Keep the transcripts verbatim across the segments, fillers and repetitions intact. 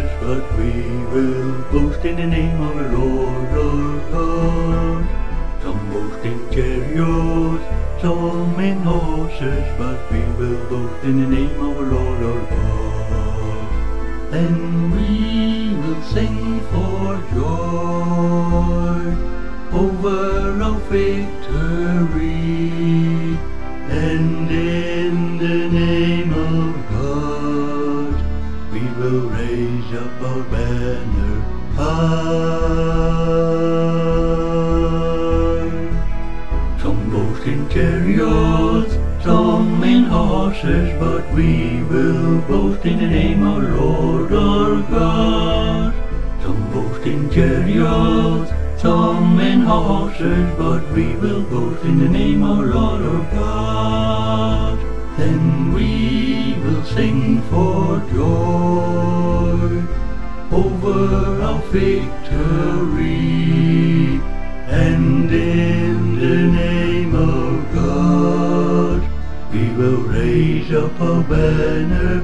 but we will boast in the name of the Lord our God. Some boast in chariots, some in horses, but we will boast in the name of the Lord our God. Then we will sing for joy over our victory, and in the name of God we will raise up our banner high. Some boast in chariots, some in horses, but we will boast in the name of Lord our God. Some boast in chariots, some in horses, but we will boast in the name of Lord our God. Then we will sing for joy over our victory, and in the name of God we will raise up our banner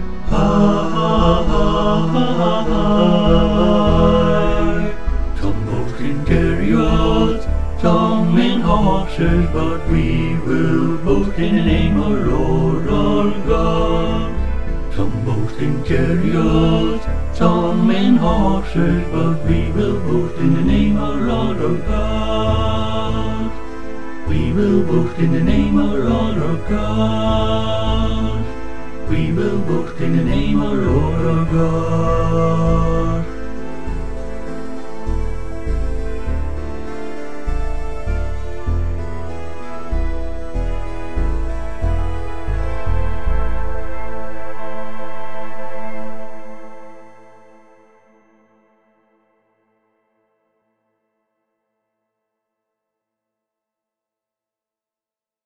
high. Some boast in chariots, some in horses, but we will boast in the name of Lord our God. Some boast in chariots, some in horses, but we will boast in the name of Lord our God. We will boast in the name of Lord our God. We will boast in the name of Lord our God.